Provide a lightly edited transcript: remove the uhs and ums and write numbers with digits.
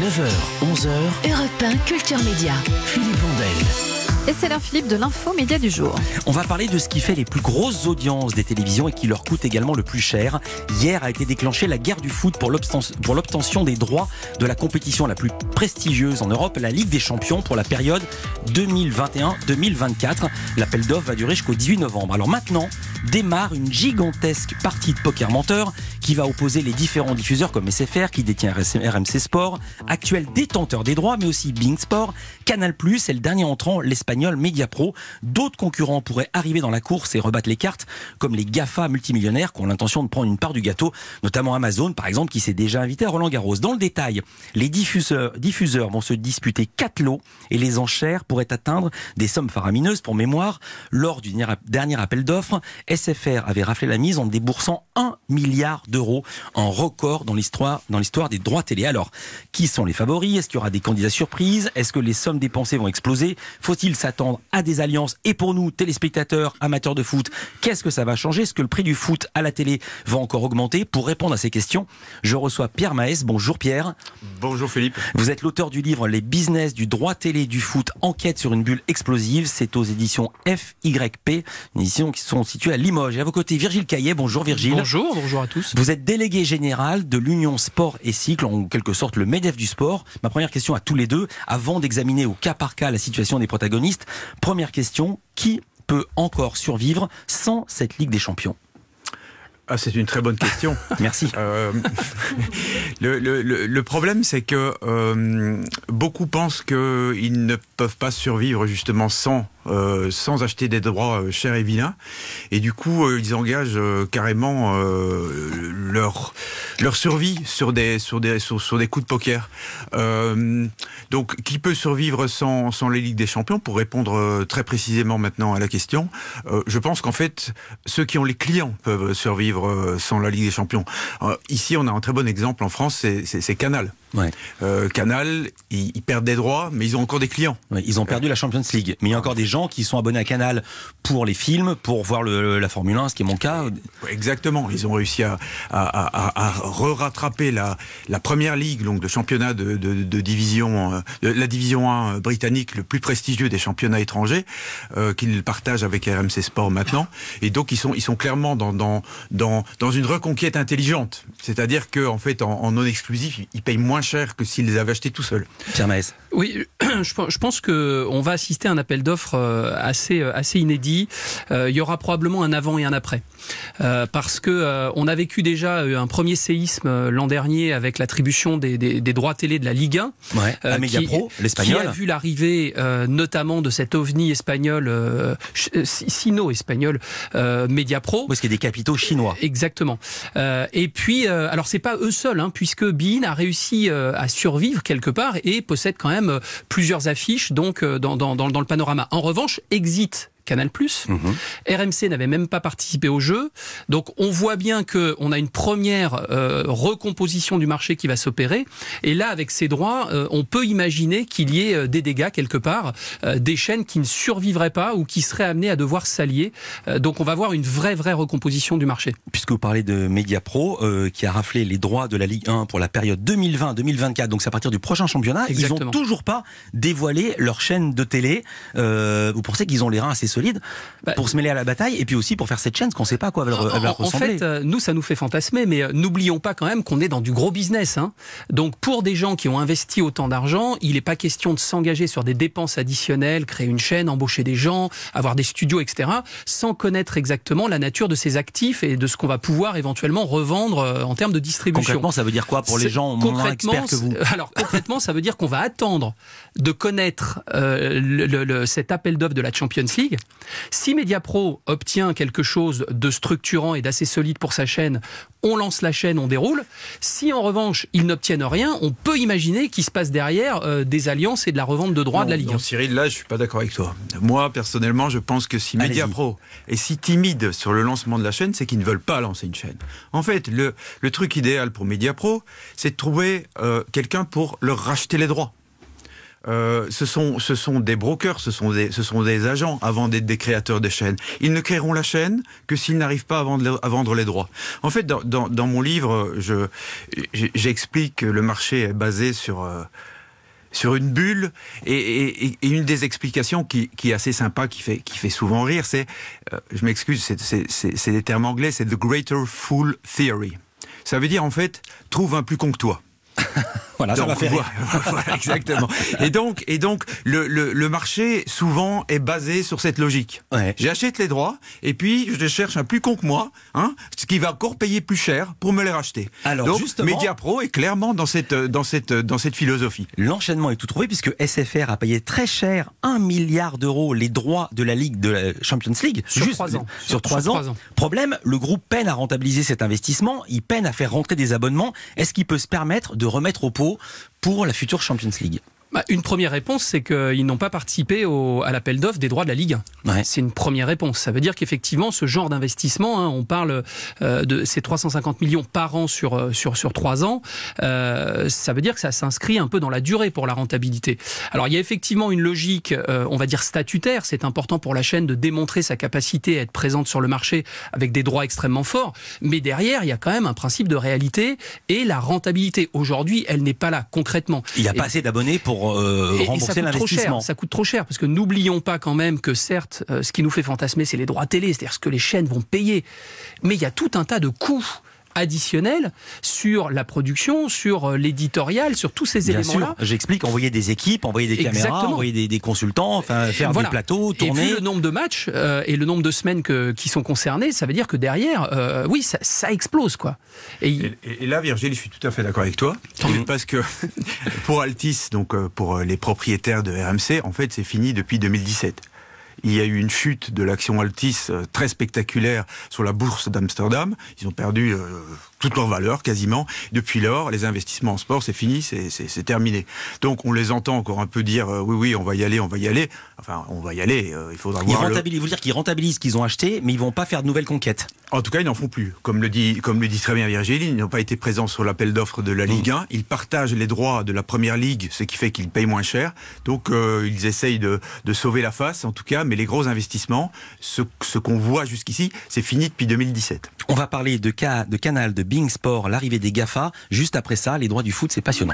9h, 11h, Europe 1 Culture Média. Philippe Vandel. Et c'est l'heure, Philippe, de l'info média du jour. On va parler de ce qui fait les plus grosses audiences des télévisions et qui leur coûte également le plus cher. Hier a été déclenchée la guerre du foot pour l'obtention des droits de la compétition la plus prestigieuse en Europe, la Ligue des Champions, pour la période 2021-2024. L'appel d'offres va durer jusqu'au 18 novembre. Alors maintenant démarre une gigantesque partie de poker menteur qui va opposer les différents diffuseurs comme SFR qui détient RMC Sport, actuel détenteur des droits, mais aussi Bein Sport, Canal+, et le dernier entrant, l'espagnol Mediapro. D'autres concurrents pourraient arriver dans la course et rebattre les cartes, comme les GAFA multimillionnaires qui ont l'intention de prendre une part du gâteau, notamment Amazon par exemple, qui s'est déjà invité à Roland-Garros. Dans le détail, les diffuseurs vont se disputer 4 lots et les enchères pourraient atteindre des sommes faramineuses. Pour mémoire, lors du dernier appel d'offres, SFR avait raflé la mise en déboursant 1 milliard d'euros, en record dans l'histoire des droits télé. Alors, qui sont les favoris? Est-ce qu'il y aura des candidats surprises? Est-ce que les sommes dépensées vont exploser? Faut-il s'attendre à des alliances? Et pour nous, téléspectateurs, amateurs de foot, qu'est-ce que ça va changer? Est-ce que le prix du foot à la télé va encore augmenter? Pour répondre à ces questions, je reçois Pierre Maes. Bonjour Pierre. Bonjour Philippe. Vous êtes l'auteur du livre Les business du droit télé du foot, enquête sur une bulle explosive. C'est aux éditions FYP, une édition qui sont situées à Limoges. Et à vos côtés, Virgile Caillet. Bonjour Virgile. Bonjour à tous. Vous êtes délégué général de l'Union Sport et Cycle, en quelque sorte le MEDEF du sport. Ma première question à tous les deux, avant d'examiner au cas par cas la situation des protagonistes. Première question, qui peut encore survivre sans cette Ligue des Champions? C'est une très bonne question. Merci. Le problème, c'est que beaucoup pensent qu'ils ne peuvent pas survivre justement sans acheter des droits chers et vilains. Et du coup, ils engagent carrément leur survie sur des coups de poker. Donc, qui peut survivre sans les Ligues des Champions? Pour répondre très précisément maintenant à la question, je pense qu'en fait, ceux qui ont les clients peuvent survivre sans la Ligue des Champions. Ici, on a un très bon exemple en France, c'est Canal. Ouais. Canal, ils perdent des droits, mais ils ont encore des clients. Ouais, ils ont perdu la Champions League, mais il y a encore des gens qui sont abonnés à Canal pour les films, pour voir la Formule 1, ce qui est mon cas. Exactement, ils ont réussi à rattraper la première ligue, donc de championnat de division, la division 1 britannique, le plus prestigieux des championnats étrangers, qu'ils partagent avec RMC Sport maintenant. Et donc ils sont clairement dans une reconquête intelligente. C'est-à-dire qu'en fait, en non exclusif, ils payent moins cher que s'ils les avaient achetés tout seuls. Pierre Maes. Oui, je pense qu'on va assister à un appel d'offres assez inédit. Il y aura probablement un avant et un après. Parce que on a vécu déjà un premier séisme l'an dernier avec l'attribution des droits télé de la Ligue 1. Ouais, à Mediapro, l'espagnol. Qui a vu l'arrivée notamment de cet ovni espagnol, sino-espagnol, Mediapro. Parce qu'il y a des capitaux chinois. Exactement. Et puis, alors c'est pas eux seuls, puisque Bein a réussi à survivre quelque part et possède quand même plusieurs affiches donc dans le panorama. En revanche, Exit Canal+, RMC n'avait même pas participé au jeu. Donc on voit bien qu'on a une première recomposition du marché qui va s'opérer. Et là, avec ces droits, on peut imaginer qu'il y ait des dégâts quelque part, des chaînes qui ne survivraient pas ou qui seraient amenées à devoir s'allier. Donc on va voir une vraie recomposition du marché. Puisque vous parlez de Mediapro, qui a raflé les droits de la Ligue 1 pour la période 2020-2024, donc c'est à partir du prochain championnat. Exactement. Ils n'ont toujours pas dévoilé leur chaîne de télé. Vous pensez qu'ils ont les reins assez solide pour se mêler à la bataille et puis aussi pour faire cette chaîne, parce qu'on ne sait pas à quoi elle va ressembler. En fait, nous, ça nous fait fantasmer, mais n'oublions pas quand même qu'on est dans du gros business. Donc, pour des gens qui ont investi autant d'argent, il n'est pas question de s'engager sur des dépenses additionnelles, créer une chaîne, embaucher des gens, avoir des studios, etc., sans connaître exactement la nature de ces actifs et de ce qu'on va pouvoir éventuellement revendre en termes de distribution. Concrètement, ça veut dire quoi pour les gens moins experts que vous? Alors, concrètement, ça veut dire qu'on va attendre de connaître cet appel d'offres de la Champions League. Si Mediapro obtient quelque chose de structurant et d'assez solide pour sa chaîne, on lance la chaîne, on déroule. Si en revanche, ils n'obtiennent rien, on peut imaginer qu'il se passe derrière des alliances et de la revente de droits de la Ligue 1. Cyril, là, je suis pas d'accord avec toi. Moi, personnellement, je pense que si Mediapro est si timide sur le lancement de la chaîne, c'est qu'ils ne veulent pas lancer une chaîne. En fait, le truc idéal pour Mediapro, c'est de trouver quelqu'un pour leur racheter les droits. ce sont des brokers, ce sont des agents avant d'être des créateurs de chaînes. Ils ne créeront la chaîne que s'ils n'arrivent pas à vendre les droits. En fait, dans mon livre, j'explique que le marché est basé sur une bulle, et une des explications qui est assez sympa, qui fait souvent rire, c'est, je m'excuse, c'est des termes anglais, c'est the greater fool theory. Ça veut dire en fait, trouve un plus con que toi. Voilà, ça va faire rire. Voilà, exactement. Et donc, le marché souvent est basé sur cette logique. Ouais. J'achète les droits et puis je cherche un plus con que moi, ce qui va encore payer plus cher pour me les racheter. Alors, donc, justement, Mediapro est clairement dans cette philosophie. L'enchaînement est tout trouvé puisque SFR a payé très cher 1 milliard d'euros les droits de la Ligue de la Champions League. Sur 3 ans. Sur 3 ans. Problème, le groupe peine à rentabiliser cet investissement, il peine à faire rentrer des abonnements. Est-ce qu'il peut se permettre de remettre au pot pour la future Champions League? Une première réponse, c'est qu'ils n'ont pas participé à l'appel d'offres des droits de la Ligue 1. Ouais. C'est une première réponse. Ça veut dire qu'effectivement, ce genre d'investissement, on parle de ces 350 millions par an sur 3 ans, ça veut dire que ça s'inscrit un peu dans la durée pour la rentabilité. Alors, il y a effectivement une logique, on va dire statutaire. C'est important pour la chaîne de démontrer sa capacité à être présente sur le marché avec des droits extrêmement forts. Mais derrière, il y a quand même un principe de réalité et la rentabilité. Aujourd'hui, elle n'est pas là, concrètement. Il n'y a pas assez d'abonnés pour rembourser l'investissement. Ça coûte trop cher, parce que n'oublions pas quand même que certes, ce qui nous fait fantasmer, c'est les droits télé, c'est-à-dire ce que les chaînes vont payer. Mais il y a tout un tas de coûts additionnels sur la production, sur l'éditorial, sur tous ces éléments-là. J'explique, envoyer des équipes, envoyer des caméras, envoyer des consultants, faire des plateaux, tourner. Et vu le nombre de matchs et le nombre de semaines qui sont concernées, ça veut dire que derrière, oui, ça explose, quoi. Et là, Virgile, je suis tout à fait d'accord avec toi, parce que pour Altice, donc pour les propriétaires de RMC, en fait, c'est fini depuis 2017. Il y a eu une chute de l'action Altice très spectaculaire sur la bourse d'Amsterdam. Ils ont perdu toute leur valeur quasiment. Depuis lors, les investissements en sport, c'est fini, c'est terminé. Donc on les entend encore un peu dire oui, on va y aller. Enfin, on va y aller. Il faudra voir. Vous dire qu'ils rentabilisent ce qu'ils ont acheté, mais ils vont pas faire de nouvelles conquêtes. En tout cas, ils n'en font plus. Comme le dit très bien Virgile, ils n'ont pas été présents sur l'appel d'offres de la Ligue 1. Ils partagent les droits de la Première Ligue, ce qui fait qu'ils payent moins cher. Donc ils essayent de sauver la face, en tout cas. Mais les gros investissements, ce qu'on voit jusqu'ici, c'est fini depuis 2017. On va parler de Canal, de Being Sport, l'arrivée des GAFA. Juste après ça, les droits du foot, c'est passionnant.